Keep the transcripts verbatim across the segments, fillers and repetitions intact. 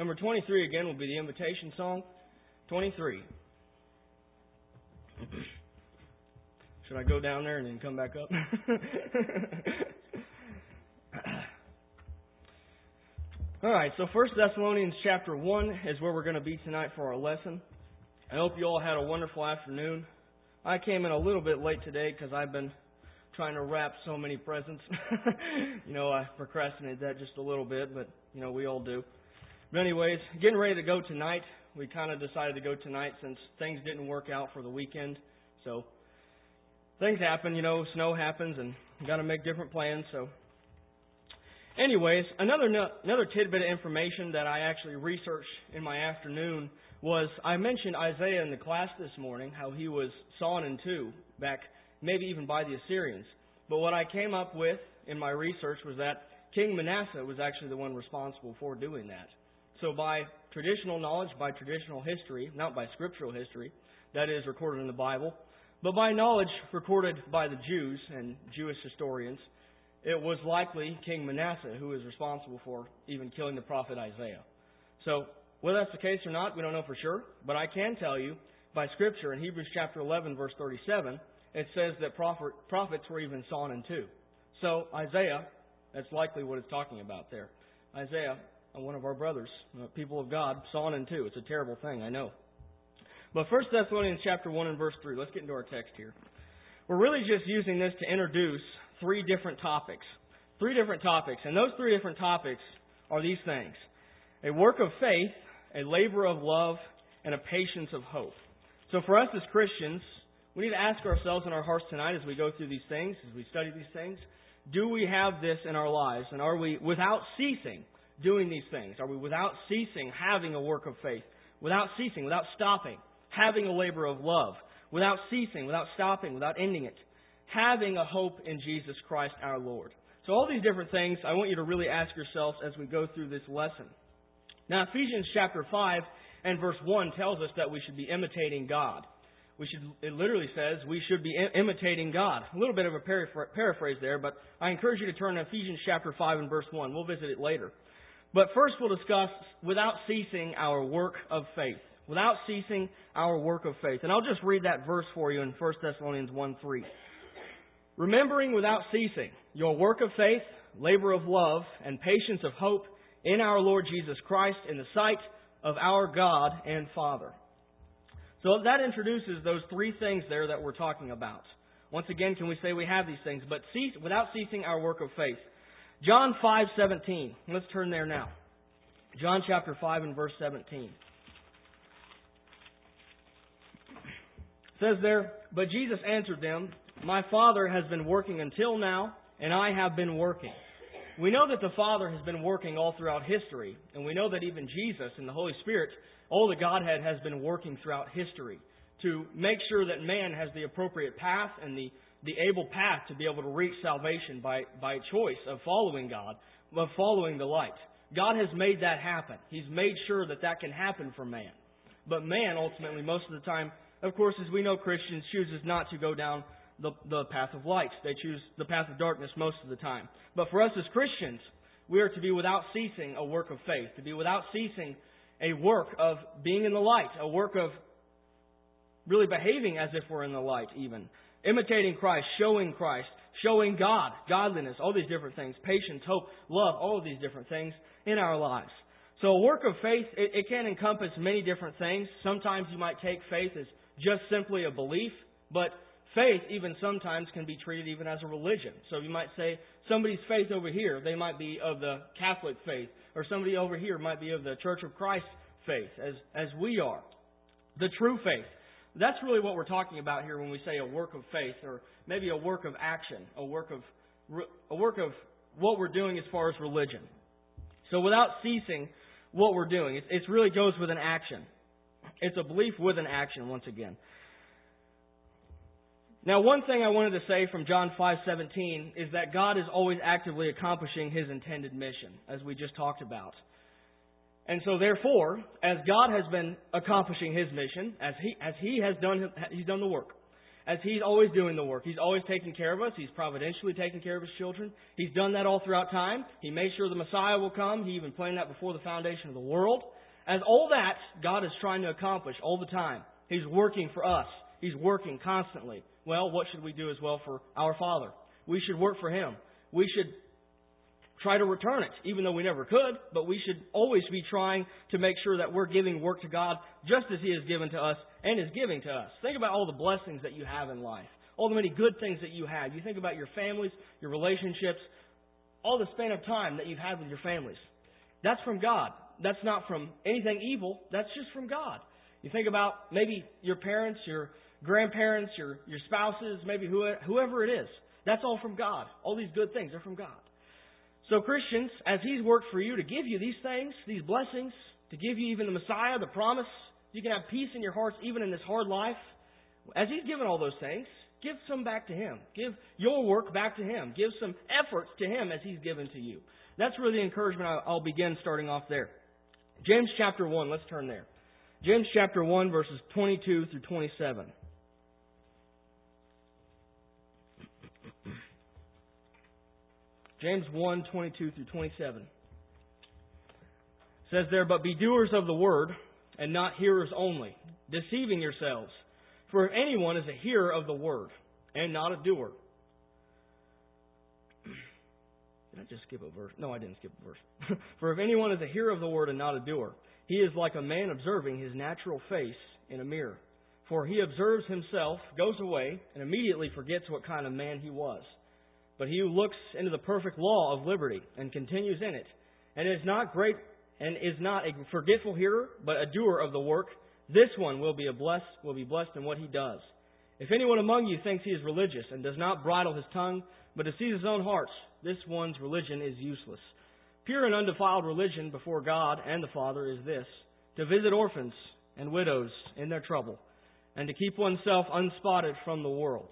Number twenty-three again will be the invitation song. twenty-three. Should I go down there and then come back up? All right, so First Thessalonians chapter one is where we're going to be tonight for our lesson. I hope you all had a wonderful afternoon. I came in a little bit late today because I've been trying to wrap so many presents. you know, I procrastinated that just a little bit, but, you know, we all do. But anyways, getting ready to go tonight. We kind of decided to go tonight since things didn't work out for the weekend. So things happen, you know, snow happens, and you got to make different plans. So anyways, another another tidbit of information that I actually researched in my afternoon was I mentioned Isaiah in the class this morning, how he was sawn in two back maybe even by the Assyrians. But what I came up with in my research was that King Manasseh was actually the one responsible for doing that. So by traditional knowledge, by traditional history, not by scriptural history, that is recorded in the Bible, but by knowledge recorded by the Jews and Jewish historians, it was likely King Manasseh who was responsible for even killing the prophet Isaiah. So whether that's the case or not, we don't know for sure, but I can tell you by Scripture in Hebrews chapter eleven, verse thirty-seven, it says that prophet, prophets were even sawn in two. So Isaiah, that's likely what it's talking about there. Isaiah, one of our brothers, people of God, sawn in two. It's a terrible thing, I know. But First Thessalonians chapter one and verse three, let's get into our text here. We're really just using this to introduce three different topics. Three different topics. And those three different topics are these things: a work of faith, a labor of love, and a patience of hope. So for us as Christians, we need to ask ourselves in our hearts tonight as we go through these things, as we study these things, do we have this in our lives? And are we, without ceasing, doing these things? Are we without ceasing having a work of faith? Without ceasing, without stopping, having a labor of love? Without ceasing, without stopping, without ending it, having a hope in Jesus Christ our Lord. So all these different things, I want you to really ask yourselves as we go through this lesson. Now, Ephesians chapter five and verse one tells us that we should be imitating God. We should, it literally says we should be imitating God. A little bit of a paraphrase there, but I encourage you to turn to Ephesians chapter five and verse one. We'll visit it later. But first we'll discuss without ceasing our work of faith. Without ceasing our work of faith. And I'll just read that verse for you in First Thessalonians one three. Remembering without ceasing your work of faith, labor of love, and patience of hope in our Lord Jesus Christ in the sight of our God and Father. So that introduces those three things there that we're talking about. Once again, can we say we have these things, but cease, without ceasing our work of faith. John five seventeen. Let's turn there now. John chapter five and verse seventeen. It says there, but Jesus answered them, my Father has been working until now, and I have been working. We know that the Father has been working all throughout history, and we know that even Jesus and the Holy Spirit, all the Godhead has been working throughout history to make sure that man has the appropriate path and the, the able path to be able to reach salvation by, by choice of following God, of following the light. God has made that happen. He's made sure that that can happen for man. But man, ultimately, most of the time, of course, as we know, Christians chooses not to go down the, the path of light. They choose the path of darkness most of the time. But for us as Christians, we are to be without ceasing a work of faith, to be without ceasing a work of being in the light, a work of really behaving as if we're in the light even. Imitating Christ, showing Christ, showing God, godliness, all these different things, patience, hope, love, all of these different things in our lives. So a work of faith, it, it can encompass many different things. Sometimes you might take faith as just simply a belief, but faith even sometimes can be treated even as a religion. So you might say somebody's faith over here, they might be of the Catholic faith, or somebody over here might be of the Church of Christ faith, as, as we are. The true faith. That's really what we're talking about here when we say a work of faith, or maybe a work of action, a work of a work of what we're doing as far as religion. So without ceasing what we're doing, it, it really goes with an action. It's a belief with an action, once again. Now, one thing I wanted to say from John five seventeen is that God is always actively accomplishing His intended mission, as we just talked about. And so, therefore, as God has been accomplishing His mission, as He as He has done He's done the work, as He's always doing the work. He's always taking care of us. He's providentially taking care of His children. He's done that all throughout time. He made sure the Messiah will come. He even planned that before the foundation of the world. As all that, God is trying to accomplish all the time. He's working for us. He's working constantly. Well, what should we do as well for our Father? We should work for Him. We should try to return it, even though we never could, but we should always be trying to make sure that we're giving work to God just as He has given to us and is giving to us. Think about all the blessings that you have in life, all the many good things that you have. You think about your families, your relationships, all the span of time that you've had with your families. That's from God. That's not from anything evil. That's just from God. You think about maybe your parents, your grandparents, your, your spouses, maybe whoever it is. That's all from God. All these good things are from God. So Christians, as He's worked for you to give you these things, these blessings, to give you even the Messiah, the promise, you can have peace in your hearts even in this hard life. As He's given all those things, give some back to Him. Give your work back to Him. Give some efforts to Him as He's given to you. That's really the encouragement I'll begin starting off there. James chapter one, let's turn there. James chapter one, verses twenty-two through twenty-seven. James one, twenty-two through twenty-seven. It says there, "But be doers of the word, and not hearers only, deceiving yourselves. For if anyone is a hearer of the word, and not a doer." Did I just skip a verse? No, I didn't skip a verse. "For if anyone is a hearer of the word and not a doer, he is like a man observing his natural face in a mirror. For he observes himself, goes away, and immediately forgets what kind of man he was. But he who looks into the perfect law of liberty and continues in it, and is not great and is not a forgetful hearer, but a doer of the work, this one will be a blessed will be blessed in what he does. If anyone among you thinks he is religious and does not bridle his tongue, but deceives his own heart, this one's religion is useless. Pure and undefiled religion before God and the Father is this, to visit orphans and widows in their trouble, and to keep oneself unspotted from the world."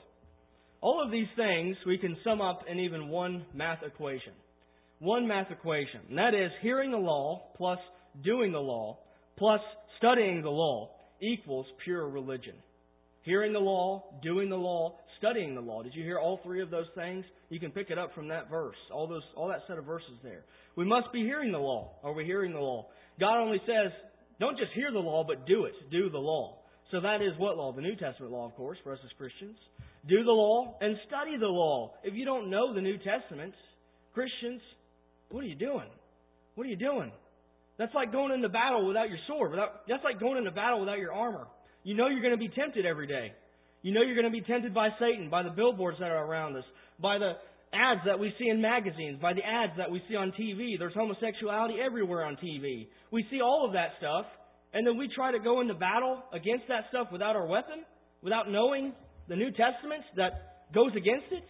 All of these things we can sum up in even one math equation. One math equation. And that is hearing the law plus doing the law plus studying the law equals pure religion. Hearing the law, doing the law, studying the law. Did you hear all three of those things? You can pick it up from that verse. All those, all that set of verses there. We must be hearing the law. Are we hearing the law? God only says, don't just hear the law, but do it. Do the law. So that is what law? The New Testament law, of course, for us as Christians. Do the law and study the law. If you don't know the New Testament, Christians, what are you doing? What are you doing? That's like going into battle without your sword. Without, that's like going into battle without your armor. You know you're going to be tempted every day. You know you're going to be tempted by Satan, by the billboards that are around us, by the ads that we see in magazines, by the ads that we see on T V. There's homosexuality everywhere on T V. We see all of that stuff, and then we try to go into battle against that stuff without our weapon, without knowing the New Testament that goes against it.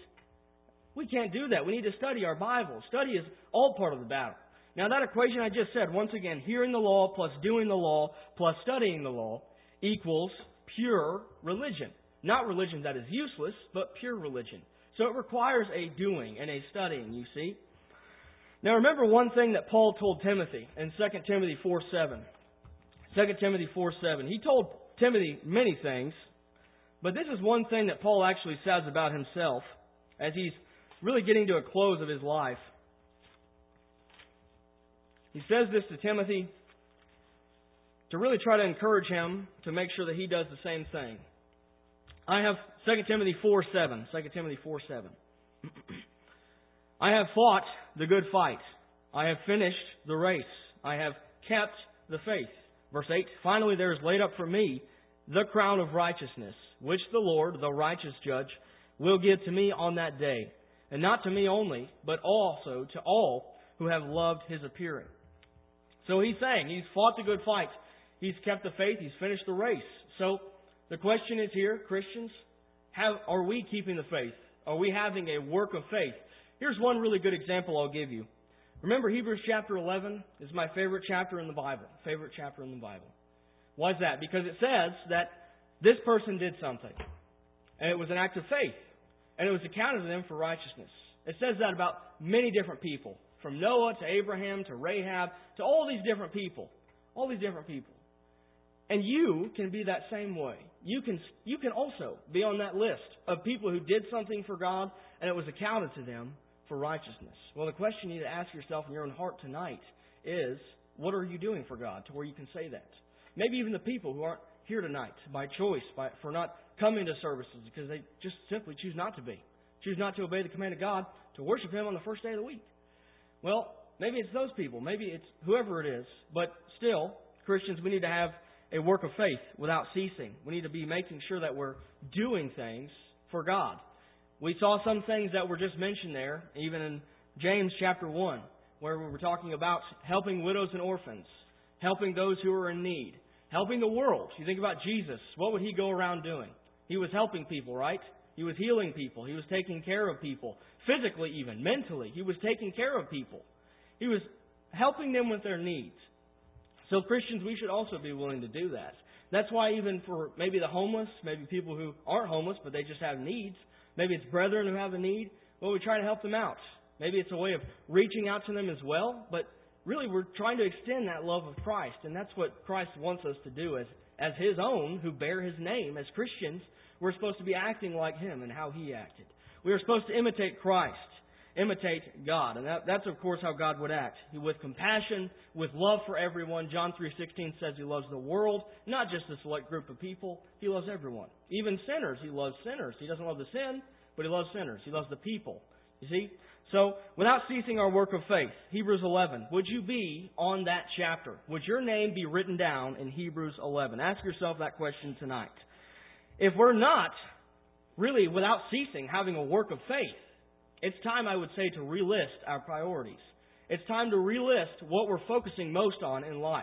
We can't do that. We need to study our Bible. Study is all part of the battle. Now that equation I just said, once again, hearing the law plus doing the law plus studying the law equals pure religion. Not religion that is useless, but pure religion. So it requires a doing and a studying, you see. Now remember one thing that Paul told Timothy in Second Timothy four seven. Second Timothy four seven. He told Timothy many things, but this is one thing that Paul actually says about himself as he's really getting to a close of his life. He says this to Timothy to really try to encourage him to make sure that he does the same thing. I have Second Timothy four seven. Second Timothy four seven. I have fought the good fight. I have finished the race. I have kept the faith. Verse eight. Finally there is laid up for me the crown of righteousness, which the Lord, the righteous judge, will give to me on that day. And not to me only, but also to all who have loved His appearing. So he's saying he's fought the good fight. He's kept the faith. He's finished the race. So the question is here, Christians, have, are we keeping the faith? Are we having a work of faith? Here's one really good example I'll give you. Remember Hebrews chapter eleven is my favorite chapter in the Bible. Favorite chapter in the Bible. Why is that? Because it says that this person did something. And it was an act of faith. And it was accounted to them for righteousness. It says that about many different people. From Noah to Abraham to Rahab to all these different people. All these different people. And you can be that same way. You can you can also be on that list of people who did something for God and it was accounted to them for righteousness. Well, the question you need to ask yourself in your own heart tonight is, what are you doing for God to where you can say that? Maybe even the people who aren't here tonight by choice, by, for not coming to services because they just simply choose not to be. Choose not to obey the command of God to worship Him on the first day of the week. Well, maybe it's those people. Maybe it's whoever it is. But still, Christians, we need to have a work of faith without ceasing. We need to be making sure that we're doing things for God. We saw some things that were just mentioned there, even in James chapter one, where we were talking about helping widows and orphans, helping those who are in need, helping the world. You think about Jesus. What would He go around doing? He was helping people, right? He was healing people. He was taking care of people. Physically even, mentally. He was taking care of people. He was helping them with their needs. So Christians, we should also be willing to do that. That's why even for maybe the homeless, maybe people who aren't homeless but they just have needs, maybe it's brethren who have a need, well, we try to help them out. Maybe it's a way of reaching out to them as well, but really we're trying to extend that love of Christ, and that's what Christ wants us to do as, as His own who bear His name. As Christians, we're supposed to be acting like Him and how He acted. We are supposed to imitate Christ, imitate God. And that, that's, of course, how God would act. With compassion, with love for everyone. John three sixteen says He loves the world, not just a select group of people. He loves everyone. Even sinners, He loves sinners. He doesn't love the sin, but He loves sinners. He loves the people. You see? So, without ceasing our work of faith, Hebrews eleven, would you be on that chapter? Would your name be written down in Hebrews eleven? Ask yourself that question tonight. If we're not really, without ceasing, having a work of faith, it's time, I would say, to relist our priorities. It's time to relist what we're focusing most on in life.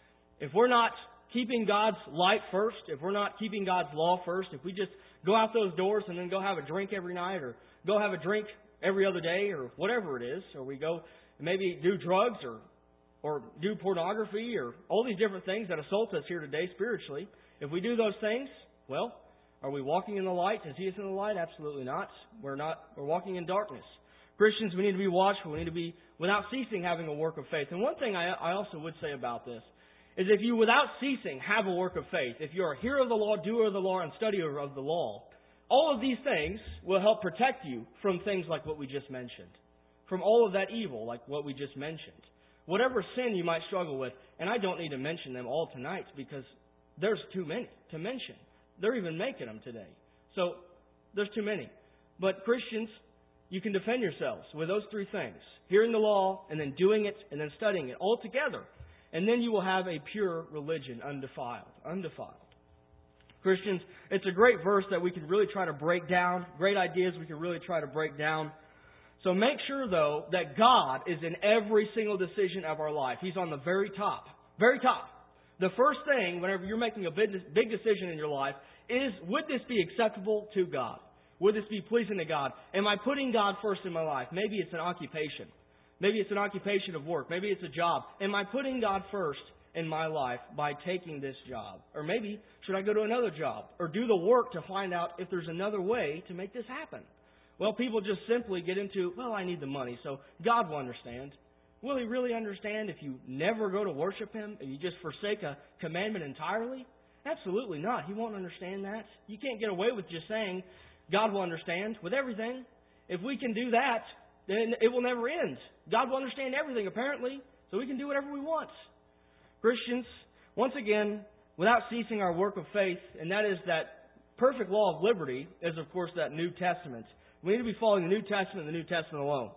If we're not keeping God's light first, if we're not keeping God's law first, if we just go out those doors and then go have a drink every night or go have a drink every other day or whatever it is, or we go maybe do drugs or or do pornography or all these different things that assault us here today spiritually, if we do those things, well, are we walking in the light as He is in the light? Absolutely not. We're not. We're walking in darkness. Christians, we need to be watchful. We need to be, without ceasing, having a work of faith. And one thing I, I also would say about this is if you, without ceasing, have a work of faith, if you're a hearer of the law, doer of the law, and studier of the law, all of these things will help protect you from things like what we just mentioned, from all of that evil like what we just mentioned. Whatever sin you might struggle with, and I don't need to mention them all tonight because there's too many to mention. They're even making them today. So, there's too many. But Christians, you can defend yourselves with those three things. Hearing the law, and then doing it, and then studying it all together. And then you will have a pure religion, undefiled. Undefiled. Christians, it's a great verse that we can really try to break down. Great ideas we can really try to break down. So make sure, though, that God is in every single decision of our life. He's on the very top. Very top. The first thing, whenever you're making a big, big decision in your life, is, would this be acceptable to God? Would this be pleasing to God? Am I putting God first in my life? Maybe it's an occupation. Maybe it's an occupation of work. Maybe it's a job. Am I putting God first in my life by taking this job? Or maybe, should I go to another job? Or do the work to find out if there's another way to make this happen? Well, people just simply get into, well, I need the money, so God will understand. Will He really understand if you never go to worship Him and you just forsake a commandment entirely? Absolutely not. He won't understand that. You can't get away with just saying God will understand with everything. If we can do that, then it will never end. God will understand everything, apparently, so we can do whatever we want. Christians, once again, without ceasing our work of faith, and that is that perfect law of liberty is, of course, that New Testament. We need to be following the New Testament and the New Testament alone.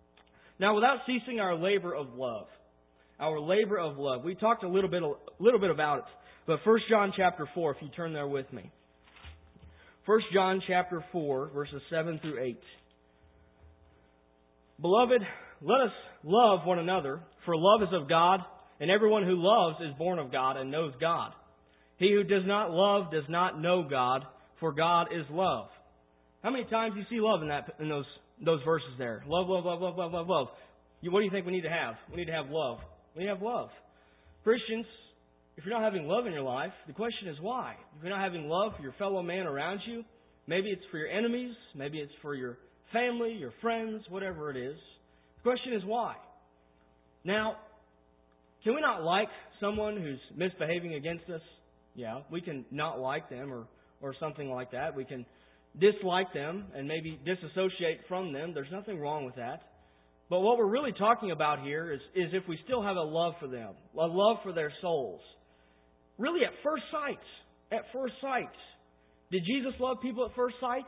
Now, without ceasing our labor of love, our labor of love, we talked a little bit, a little bit about it. But First John chapter four, if you turn there with me. First John chapter four, verses seven through eight. Beloved, let us love one another, for love is of God, and everyone who loves is born of God and knows God. He who does not love does not know God, for God is love. How many times do you see love in that in those those verses there? Love, love, love, love, love, love, love. You, what do you think we need to have? We need to have love. We need to have love. Christians, if you're not having love in your life, the question is why? If you're not having love for your fellow man around you, maybe it's for your enemies, maybe it's for your family, your friends, whatever it is. The question is why? Now, can we not like someone who's misbehaving against us? Yeah, we can not like them or, or something like that. We can dislike them and maybe disassociate from them. There's nothing wrong with that. But what we're really talking about here is, is if we still have a love for them, a love for their souls. Really, at first sight, at first sight, did Jesus love people at first sight?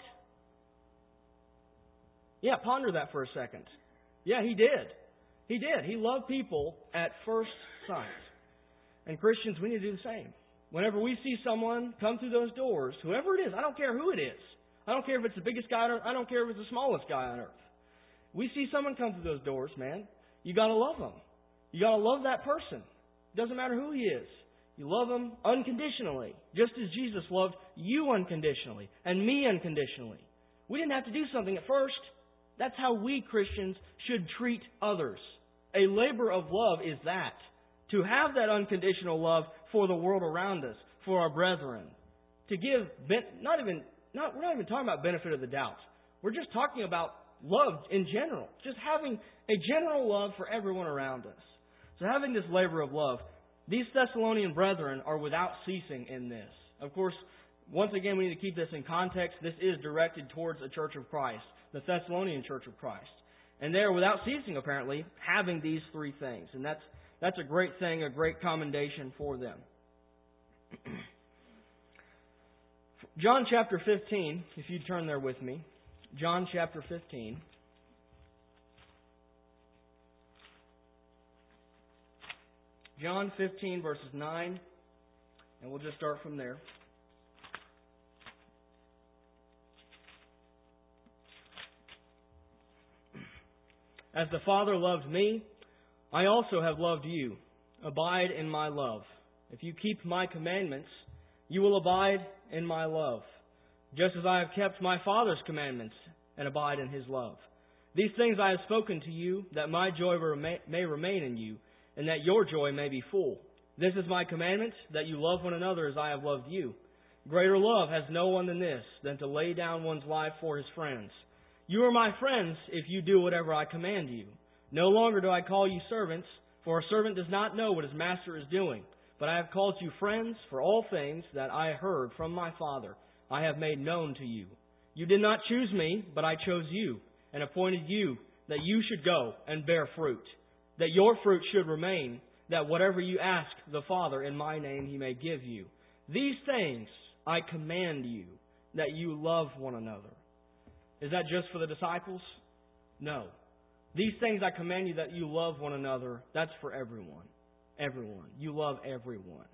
Yeah, ponder that for a second. Yeah, He did. He did. He loved people at first sight. And Christians, we need to do the same. Whenever we see someone come through those doors, whoever it is, I don't care who it is. I don't care if it's the biggest guy on earth. I don't care if it's the smallest guy on earth. We see someone come through those doors, man. You got to love them. You got to love that person. Doesn't matter who he is. You love them unconditionally, just as Jesus loved you unconditionally and me unconditionally. We didn't have to do something at first. That's how we Christians should treat others. A labor of love is that. To have that unconditional love for the world around us, for our brethren. To give, not even, not, we're not even talking about benefit of the doubt. We're just talking about love in general. Just having a general love for everyone around us. So having this labor of love, these Thessalonian brethren are without ceasing in this. Of course, once again, we need to keep this in context. This is directed towards a church of Christ, the Thessalonian church of Christ. And they are without ceasing, apparently, having these three things. And that's that's a great thing, a great commendation for them. John chapter fifteen, if you turn there with me. John chapter fifteen. John fifteen, verses nine. And we'll just start from there. As the Father loved me, I also have loved you. Abide in my love. If you keep my commandments, you will abide in my love, just as I have kept my Father's commandments and abide in His love. These things I have spoken to you, that my joy may remain in you, and that your joy may be full. This is my commandment, that you love one another as I have loved you. Greater love has no one than this, than to lay down one's life for his friends. You are my friends if you do whatever I command you. No longer do I call you servants, for a servant does not know what his master is doing. But I have called you friends, for all things that I heard from my Father I have made known to you. You did not choose me, but I chose you, and appointed you that you should go and bear fruit, that your fruit should remain, that whatever you ask the Father in my name He may give you. These things I command you, that you love one another. Is that just for the disciples? No. These things I command you, that you love one another. That's for everyone. Everyone. You love everyone.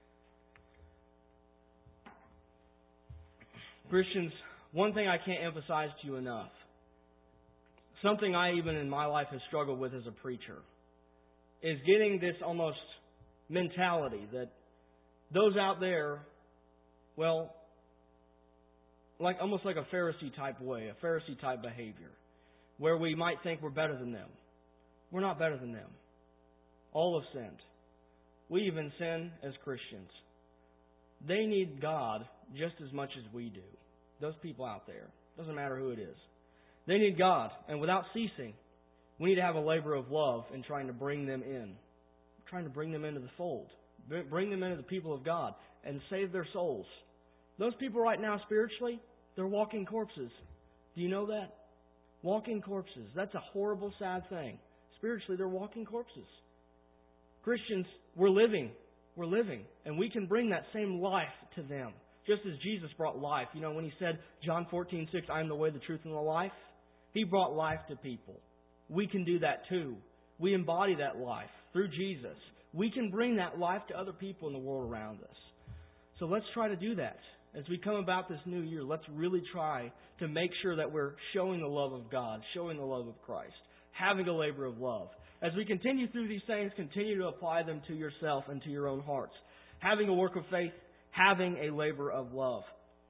Christians, one thing I can't emphasize to you enough, something I even in my life have struggled with as a preacher, is getting this almost mentality that those out there, well, like almost like a Pharisee type way, a Pharisee type behavior, where we might think we're better than them. We're not better than them. All have sinned. We even sin as Christians. They need God just as much as we do. Those people out there. Doesn't matter who it is. They need God. And without ceasing, we need to have a labor of love in trying to bring them in. Trying to bring them into the fold. Bring them into the people of God and save their souls. Those people right now spiritually, they're walking corpses. Do you know that? Walking corpses. That's a horrible, sad thing. Spiritually, they're walking corpses. Christians, we're living. We're living. And we can bring that same life to them. Just as Jesus brought life. You know, when He said, John fourteen six, I am the way, the truth, and the life. He brought life to people. We can do that too. We embody that life through Jesus. We can bring that life to other people in the world around us. So let's try to do that. As we come about this new year, let's really try to make sure that we're showing the love of God, showing the love of Christ, having a labor of love. As we continue through these things, continue to apply them to yourself and to your own hearts. Having a work of faith, having a labor of love.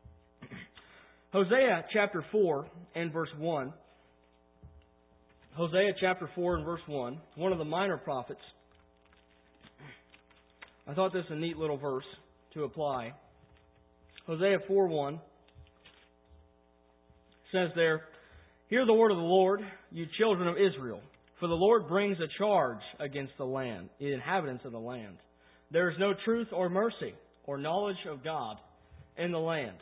Hosea chapter four and verse one. Hosea chapter four and verse one, one of the minor prophets. I thought this was a neat little verse to apply. Hosea four one says there, Hear the word of the Lord, you children of Israel, for the Lord brings a charge against the land, the inhabitants of the land. There is no truth or mercy, or knowledge of God in the land.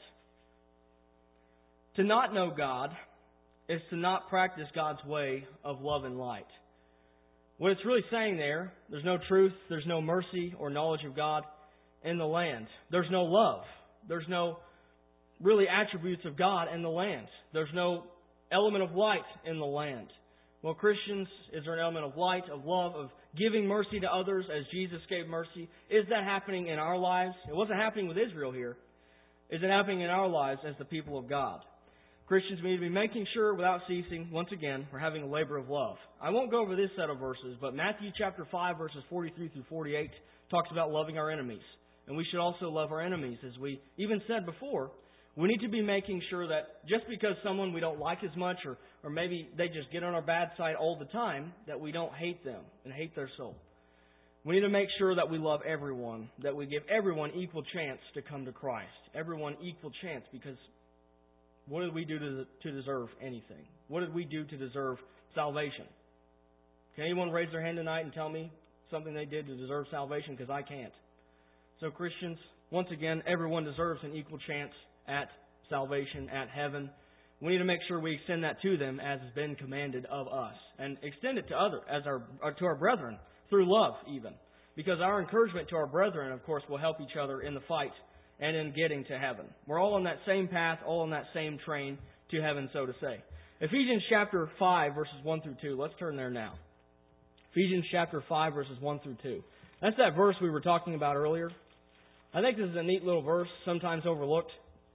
To not know God is to not practice God's way of love and light. What it's really saying there, there's no truth, there's no mercy or knowledge of God in the land. There's no love. There's no really attributes of God in the land. There's no element of light in the land. Well, Christians, is there an element of light, of love, of giving mercy to others as Jesus gave mercy? Is that happening in our lives? It wasn't happening with Israel here. Is it happening in our lives as the people of God? Christians, we need to be making sure without ceasing, once again, we're having a labor of love. I won't go over this set of verses, but Matthew chapter five, verses forty-three through forty-eight, talks about loving our enemies. And we should also love our enemies. As we even said before, we need to be making sure that just because someone we don't like as much, or, or maybe they just get on our bad side all the time, that we don't hate them and hate their soul. We need to make sure that we love everyone, that we give everyone equal chance to come to Christ. Everyone equal chance, because what did we do to, to deserve anything? What did we do to deserve salvation? Can anyone raise their hand tonight and tell me something they did to deserve salvation? Because I can't. So Christians, once again, everyone deserves an equal chance at salvation, at heaven. We need to make sure we extend that to them as has been commanded of us, and extend it to other, as our or to our brethren through love, even, because our encouragement to our brethren, of course, will help each other in the fight and in getting to heaven. We're all on that same path, all on that same train to heaven, so to say. Ephesians chapter five, verses one through two. Let's turn there now. Ephesians chapter five, verses one through two. That's that verse we were talking about earlier. I think this is a neat little verse, sometimes overlooked.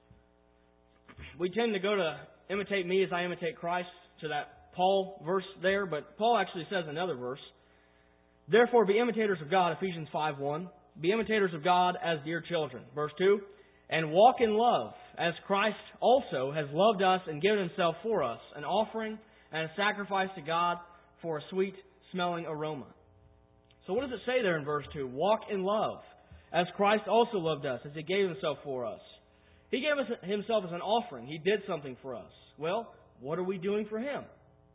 We tend to go to imitate me as I imitate Christ, to that Paul verse there, but Paul actually says another verse. Therefore be imitators of God, Ephesians five one. Be imitators of God as dear children. Verse two. And walk in love, as Christ also has loved us and given Himself for us, an offering and a sacrifice to God for a sweet-smelling aroma. So what does it say there in verse two? Walk in love, as Christ also loved us, as He gave Himself for us. He gave us Himself as an offering. He did something for us. Well, what are we doing for Him?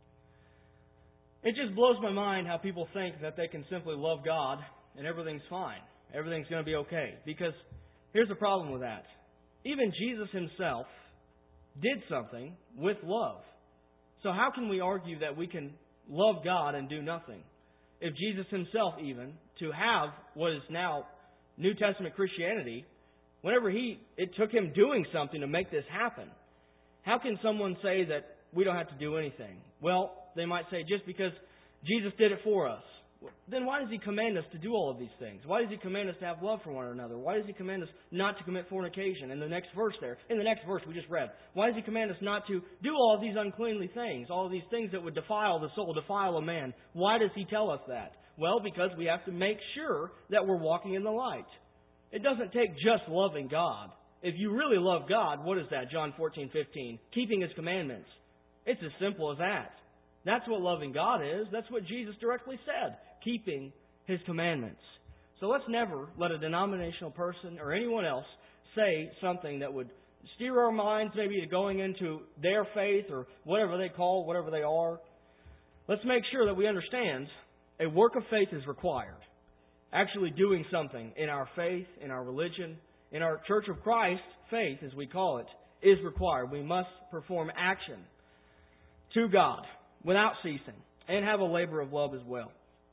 It just blows my mind how people think that they can simply love God and everything's fine. Everything's going to be okay. Because here's the problem with that. Even Jesus Himself did something with love. So how can we argue that we can love God and do nothing? If Jesus Himself even, to have what is now New Testament Christianity, whenever He, it took Him doing something to make this happen. How can someone say that we don't have to do anything? Well, they might say just because Jesus did it for us. Then why does He command us to do all of these things? Why does He command us to have love for one another? Why does He command us not to commit fornication? In the next verse there, in the next verse we just read, why does He command us not to do all of these uncleanly things, all of these things that would defile the soul, defile a man? Why does He tell us that? Well, because we have to make sure that we're walking in the light. It doesn't take just loving God. If you really love God, what is that? John fourteen fifteen. Keeping His commandments. It's as simple as that. That's what loving God is. That's what Jesus directly said. Keeping His commandments. So let's never let a denominational person or anyone else say something that would steer our minds maybe to going into their faith or whatever they call, whatever they are. Let's make sure that we understand a work of faith is required. Actually doing something in our faith, in our religion, in our Church of Christ, faith as we call it, is required. We must perform action to God without ceasing and have a labor of love as well.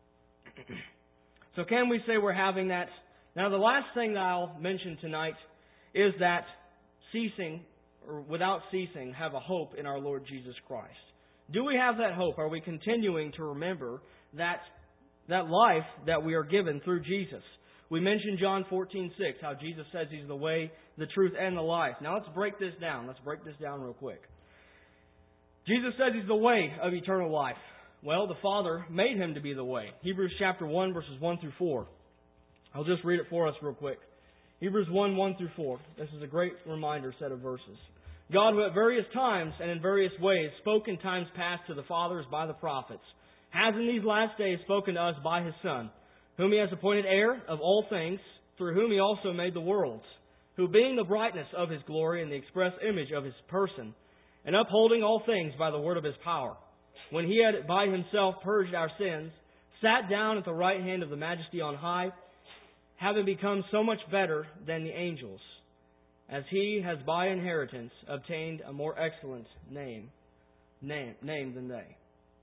So can we say we're having that? Now the last thing that I'll mention tonight is that ceasing, or without ceasing, have a hope in our Lord Jesus Christ. Do we have that hope? Are we continuing to remember that that life that we are given through Jesus? We mentioned John fourteen six, how Jesus says He's the way, the truth, and the life. Now let's break this down. Let's break this down real quick. Jesus says He's the way of eternal life. Well, the Father made Him to be the way. Hebrews chapter one, verses one through four. I'll just read it for us real quick. Hebrews one, one through four. This is a great reminder set of verses. God, who at various times and in various ways spoke in times past to the fathers by the prophets, has in these last days spoken to us by His Son, whom He has appointed heir of all things, through whom He also made the worlds, who being the brightness of His glory and the express image of His person, and upholding all things by the word of His power, when He had by Himself purged our sins, sat down at the right hand of the Majesty on high, having become so much better than the angels, as he has by inheritance obtained a more excellent name, name, name than they.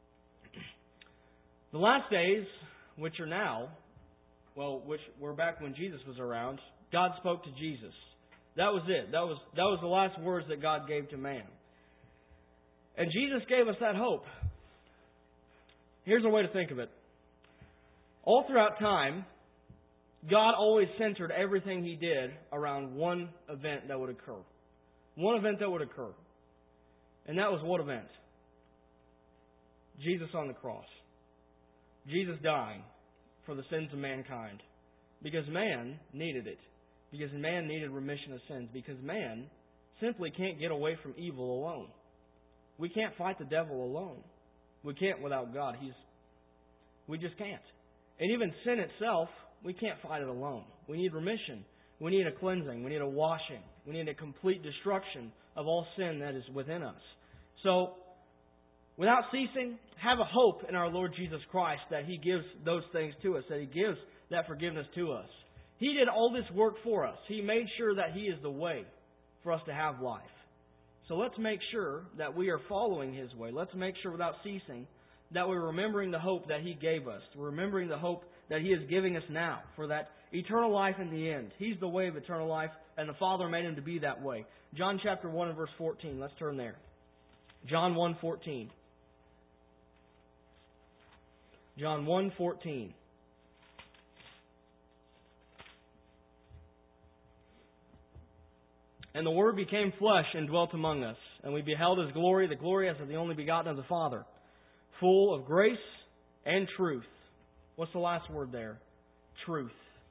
The last days, which are now, well, which were back when Jesus was around, God spoke to Jesus. That was it. That was that was the last words that God gave to man. And Jesus gave us that hope. Here's a way to think of it. All throughout time, God always centered everything He did around one event that would occur. One event that would occur. And that was what event? Jesus on the cross. Jesus dying for the sins of mankind. Because man needed it. Because man needed remission of sins. Because man simply can't get away from evil alone. We can't fight the devil alone. We can't without God. He's, we just can't. And even sin itself, we can't fight it alone. We need remission. We need a cleansing. We need a washing. We need a complete destruction of all sin that is within us. So, without ceasing, have a hope in our Lord Jesus Christ that He gives those things to us, that He gives that forgiveness to us. He did all this work for us. He made sure that He is the way for us to have life. So let's make sure that we are following His way. Let's make sure without ceasing that we're remembering the hope that He gave us. We're remembering the hope that He is giving us now for that eternal life in the end. He's the way of eternal life, and the Father made Him to be that way. John chapter one and verse fourteen. Let's turn there. John one fourteen. John one fourteen. And the Word became flesh and dwelt among us, and we beheld His glory, the glory as of the only begotten of the Father, full of grace and truth. What's the last word there? Truth.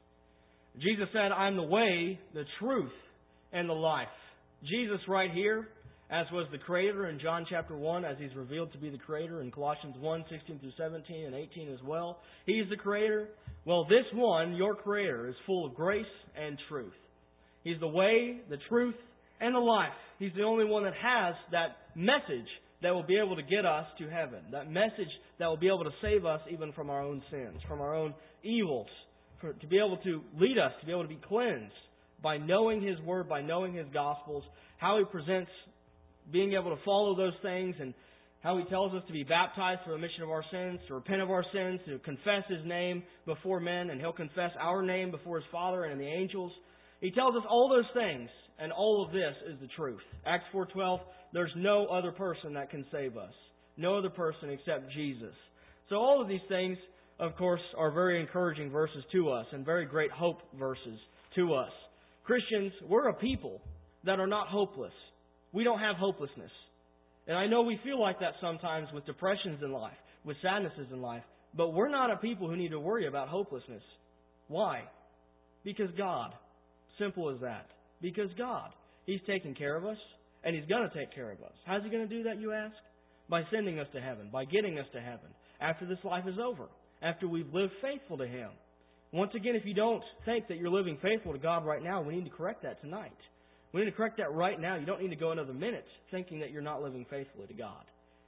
Jesus said, I am the way, the truth, and the life. Jesus right here, as was the Creator in John chapter one, as He's revealed to be the Creator in Colossians one, sixteen through seventeen and eighteen as well. He's the Creator. Well, this one, your Creator, is full of grace and truth. He's the way, the truth, and the life. He's the only one that has that message that will be able to get us to heaven. That message that will be able to save us even from our own sins, from our own evils. For, to be able to lead us, to be able to be cleansed by knowing His Word, by knowing His Gospels, how He presents being able to follow those things, and how He tells us to be baptized for the remission of our sins, to repent of our sins, to confess His name before men, and He'll confess our name before His Father and the angels. He tells us all those things, and all of this is the truth. Acts four twelve, there's no other person that can save us. No other person except Jesus. So all of these things, of course, are very encouraging verses to us, and very great hope verses to us. Christians, we're a people that are not hopeless. We don't have hopelessness. And I know we feel like that sometimes with depressions in life, with sadnesses in life, but we're not a people who need to worry about hopelessness. Why? Because God. Simple as that. Because God. He's taking care of us, and He's going to take care of us. How's He going to do that, you ask? By sending us to heaven, by getting us to heaven, after this life is over, after we've lived faithful to Him. Once again, if you don't think that you're living faithful to God right now, we need to correct that tonight. We need to correct that right now. You don't need to go another minute thinking that you're not living faithfully to God.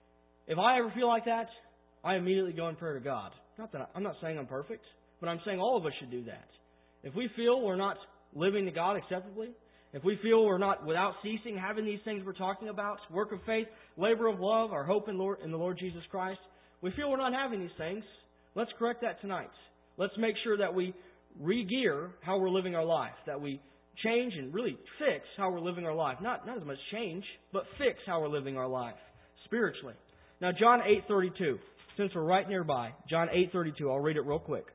If I ever feel like that, I immediately go in prayer to God. Not that I, I'm not saying I'm perfect, but I'm saying all of us should do that. If we feel we're not living to God acceptably, if we feel we're not without ceasing having these things we're talking about, work of faith, labor of love, our hope in, Lord, in the Lord Jesus Christ, we feel we're not having these things, let's correct that tonight. Let's make sure that we re-gear how we're living our life, that we change and really fix how we're living our life. Not, not as much change, but fix how we're living our life spiritually. Now, John eight thirty-two, since we're right nearby, John eight thirty-two, I'll read it real quick.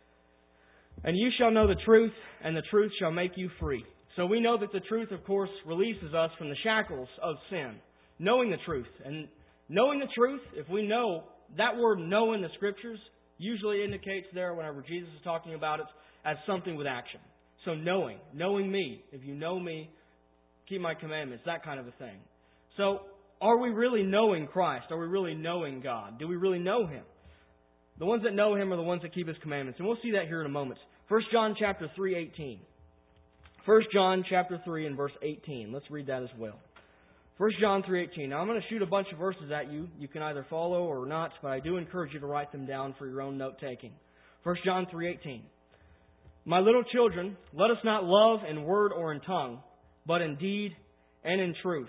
And you shall know the truth, and the truth shall make you free. So we know that the truth, of course, releases us from the shackles of sin. Knowing the truth. And knowing the truth, if we know, that word know in the Scriptures usually indicates there, whenever Jesus is talking about it, as something with action. So knowing. Knowing me. If you know me, keep my commandments. That kind of a thing. So, are we really knowing Christ? Are we really knowing God? Do we really know Him? The ones that know Him are the ones that keep His commandments. And we'll see that here in a moment. First John chapter three, eighteen. First John chapter three and verse eighteen. Let's read that as well. First John three eighteen. Now I'm going to shoot a bunch of verses at you. You can either follow or not, but I do encourage you to write them down for your own note taking. First John three eighteen. My little children, let us not love in word or in tongue, but in deed and in truth.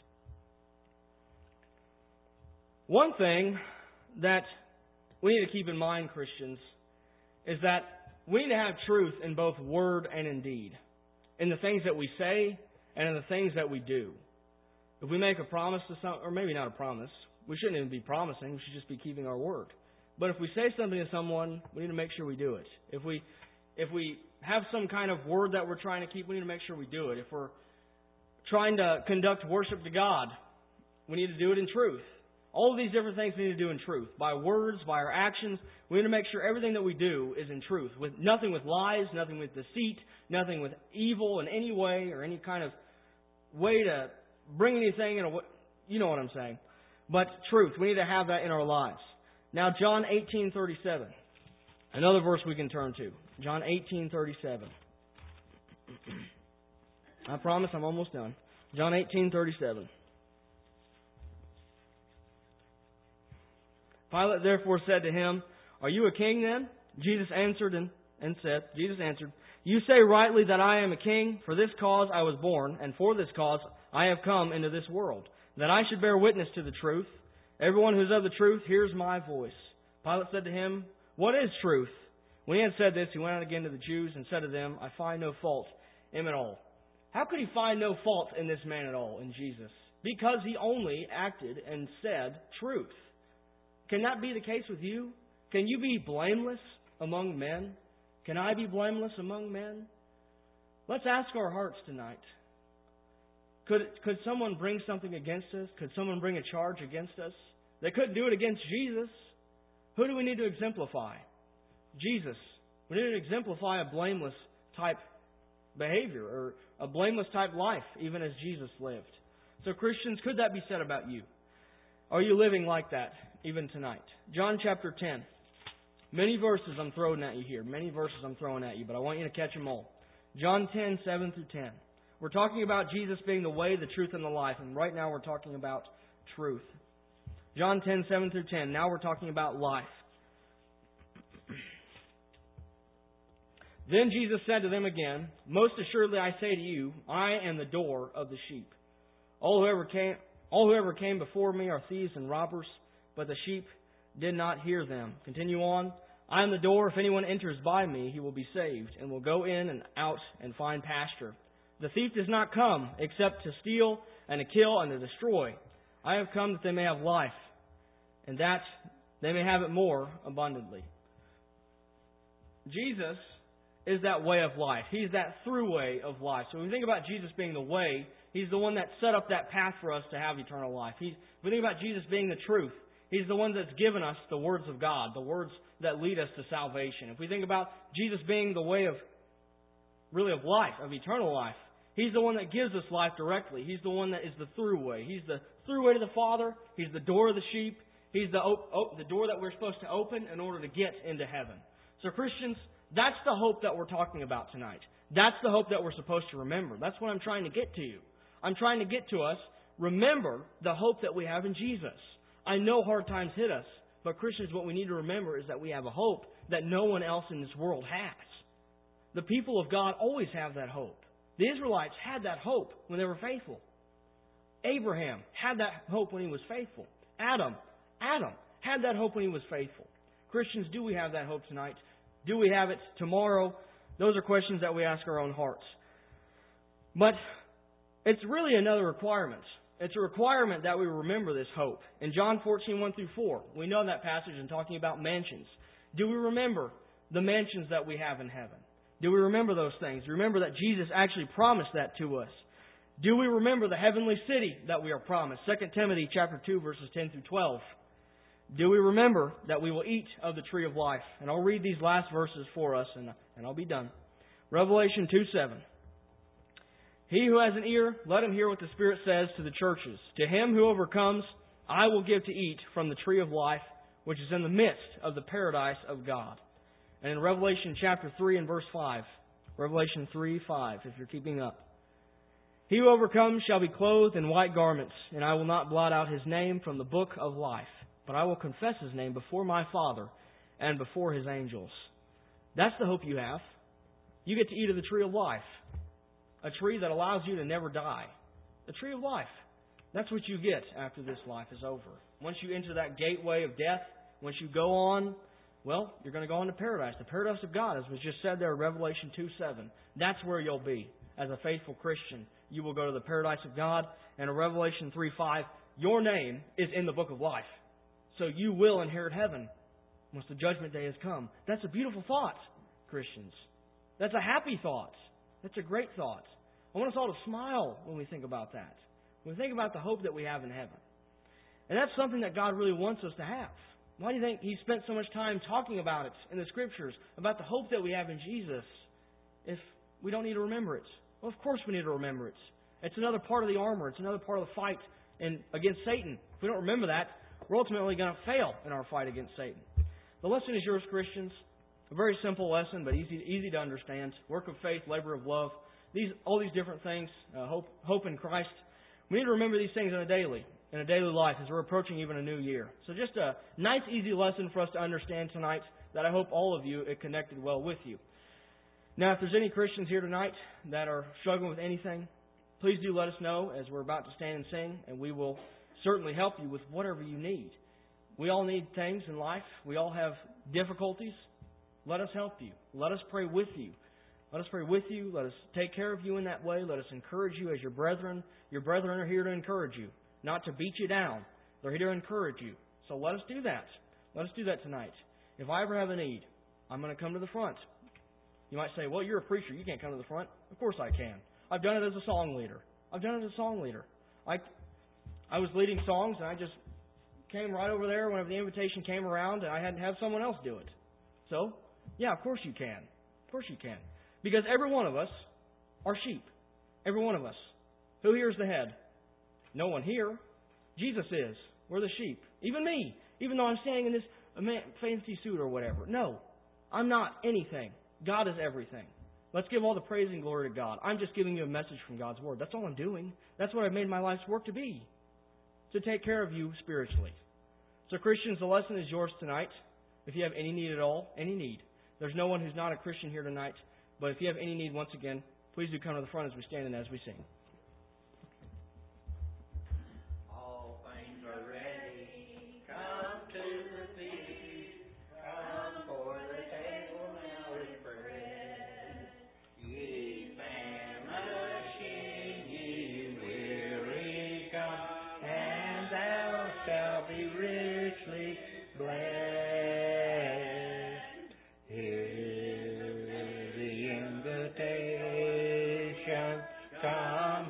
One thing that we need to keep in mind, Christians, is that we need to have truth in both word and in deed. In the things that we say and in the things that we do. If we make a promise to some, or maybe not a promise, we shouldn't even be promising, we should just be keeping our word. But if we say something to someone, we need to make sure we do it. If we if we have some kind of word that we're trying to keep, we need to make sure we do it. If we're trying to conduct worship to God, we need to do it in truth. All of these different things we need to do in truth. By words, by our actions, we need to make sure everything that we do is in truth. With nothing with lies, nothing with deceit, nothing with evil in any way or any kind of way to bring anything in a way. You know what I'm saying. But truth, we need to have that in our lives. Now, John eighteen thirty-seven. Another verse we can turn to. John eighteen thirty-seven. I promise I'm almost done. John eighteen thirty-seven. Pilate therefore said to him, Are you a king then? Jesus answered and, and said, Jesus answered, You say rightly that I am a king. For this cause I was born, and for this cause I have come into this world, that I should bear witness to the truth. Everyone who is of the truth hears my voice. Pilate said to him, What is truth? When he had said this, he went out again to the Jews and said to them, I find no fault in him at all. How could he find no fault in this man at all, in Jesus? Because he only acted and said truth. Can that be the case with you? Can you be blameless among men? Can I be blameless among men? Let's ask our hearts tonight. Could, could someone bring something against us? Could someone bring a charge against us? They couldn't do it against Jesus. Who do we need to exemplify? Jesus. We need to exemplify a blameless type behavior or a blameless type life, even as Jesus lived. So Christians, could that be said about you? Are you living like that even tonight? John chapter ten. Many verses I'm throwing at you here. Many verses I'm throwing at you, but I want you to catch them all. John ten, seven through ten. We're talking about Jesus being the way, the truth, and the life. And right now we're talking about truth. John ten, seven through ten. Now we're talking about life. Then Jesus said to them again, Most assuredly I say to you, I am the door of the sheep. All whoever came, all whoever came before me are thieves and robbers, but the sheep did not hear them. Continue on. I am the door. If anyone enters by me, he will be saved, and will go in and out and find pasture. The thief does not come except to steal and to kill and to destroy. I have come that they may have life, and that they may have it more abundantly. Jesus is that way of life. He's that through way of life. So when we think about Jesus being the way, He's the one that set up that path for us to have eternal life. He's, if we think about Jesus being the truth, He's the one that's given us the words of God, the words that lead us to salvation. If we think about Jesus being the way of, really of life, of eternal life, He's the one that gives us life directly. He's the one that is the through way. He's the through way to the Father. He's the door of the sheep. He's the, op- op- the door that we're supposed to open in order to get into heaven. So Christians, that's the hope that we're talking about tonight. That's the hope that we're supposed to remember. That's what I'm trying to get to you. I'm trying to get to us, remember the hope that we have in Jesus. I know hard times hit us, but Christians, what we need to remember is that we have a hope that no one else in this world has. The people of God always have that hope. The Israelites had that hope when they were faithful. Abraham had that hope when he was faithful. Adam, Adam had that hope when he was faithful. Christians, do we have that hope tonight? Do we have it tomorrow? Those are questions that we ask our own hearts. But it's really another requirement. It's a requirement that we remember this hope. In John fourteen, one through four, we know that passage in talking about mansions. Do we remember the mansions that we have in heaven? Do we remember those things? Remember that Jesus actually promised that to us. Do we remember the heavenly city that we are promised? Second Timothy chapter two, verses ten through twelve. Do we remember that we will eat of the tree of life? And I'll read these last verses for us, and, and I'll be done. Revelation two seven. He who has an ear, let him hear what the Spirit says to the churches. To him who overcomes, I will give to eat from the tree of life, which is in the midst of the paradise of God. And in Revelation chapter three and verse five. Revelation three, five, if you're keeping up. He who overcomes shall be clothed in white garments, and I will not blot out his name from the book of life, but I will confess his name before my Father and before his angels. That's the hope you have. You get to eat of the tree of life, a tree that allows you to never die. The tree of life. That's what you get after this life is over. Once you enter that gateway of death, once you go on, well, you're going to go on to paradise. The paradise of God, as was just said there in Revelation two seven. That's where you'll be. As a faithful Christian, you will go to the paradise of God. And in Revelation three five, your name is in the book of life. So you will inherit heaven once the judgment day has come. That's a beautiful thought, Christians. That's a happy thought. That's a great thought. I want us all to smile when we think about that. When we think about the hope that we have in heaven. And that's something that God really wants us to have. Why do you think He spent so much time talking about it in the Scriptures, about the hope that we have in Jesus, if we don't need to remember it? Well, of course we need to remember it. It's another part of the armor. It's another part of the fight in, against Satan. If we don't remember that, we're ultimately going to fail in our fight against Satan. The lesson is yours, Christians. A very simple lesson, but easy, easy to understand. Work of faith, labor of love. These, all these different things. Uh, hope, hope in Christ. We need to remember these things in a daily, in a daily life as we're approaching even a new year. So just a nice, easy lesson for us to understand tonight that I hope all of you it connected well with you. Now, if there's any Christians here tonight that are struggling with anything, please do let us know as we're about to stand and sing, and we will certainly help you with whatever you need. We all need things in life. We all have difficulties. Let us help you. Let us pray with you. Let us pray with you. Let us take care of you in that way. Let us encourage you as your brethren. Your brethren are here to encourage you, not to beat you down. They're here to encourage you. So let us do that. Let us do that tonight. If I ever have a need, I'm going to come to the front. You might say, well, you're a preacher. You can't come to the front. Of course I can. I've done it as a song leader. I've done it as a song leader. I, I was leading songs, and I just came right over there whenever the invitation came around, and I had to have someone else do it. So, yeah, of course you can. Of course you can. Because every one of us are sheep. Every one of us. Who here is the head? No one here. Jesus is. We're the sheep. Even me. Even though I'm standing in this fancy suit or whatever. No. I'm not anything. God is everything. Let's give all the praise and glory to God. I'm just giving you a message from God's Word. That's all I'm doing. That's what I've made my life's work to be. To take care of you spiritually. So Christians, the lesson is yours tonight. If you have any need at all, any need. There's no one who's not a Christian here tonight. But if you have any need, once again, please do come to the front as we stand and as we sing. All things are ready. Come to the feast. Come for the table now is spread. Ye famishing, ye weary, come, and thou shalt be richly blessed. Come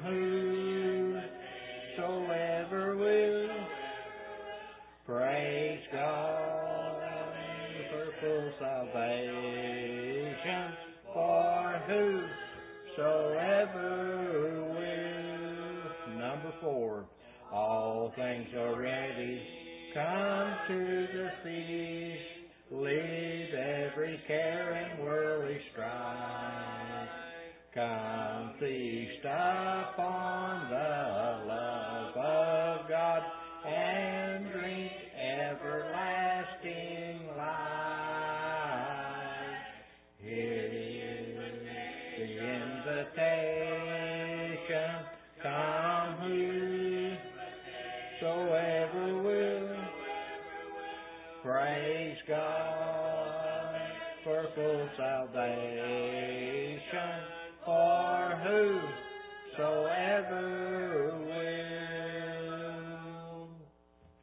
whosoever will, praise God for full salvation, for whosoever will. Number four, all things are ready, come to the feast, leave every care and worldly strife. Come feast upon the love of God and drink everlasting life. Here is the invitation. Come whosoever will. Praise God for full salvation. For whosoever